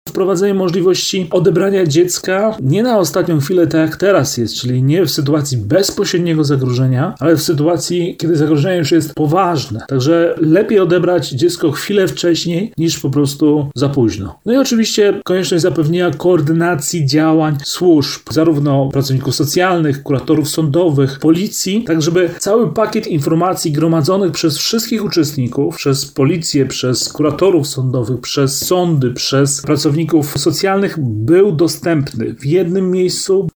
wprowadzenie możliwości odebrania dziecka nie na ostatnią chwilę, tak jak teraz jest, czyli nie w sytuacji bezpośredniego zagrożenia, ale w sytuacji, kiedy zagrożenie już jest poważne. Także lepiej odebrać dziecko chwilę wcześniej, niż po prostu za późno. No i oczywiście konieczność zapewnienia koordynacji działań służb, zarówno pracowników socjalnych, kuratorów sądowych, policji, tak żeby cały pakiet informacji gromadzonych przez wszystkich uczestników, przez policję, przez kuratorów sądowych, przez sądy, przez pracowników socjalnych był dostępny w jednym miejscu,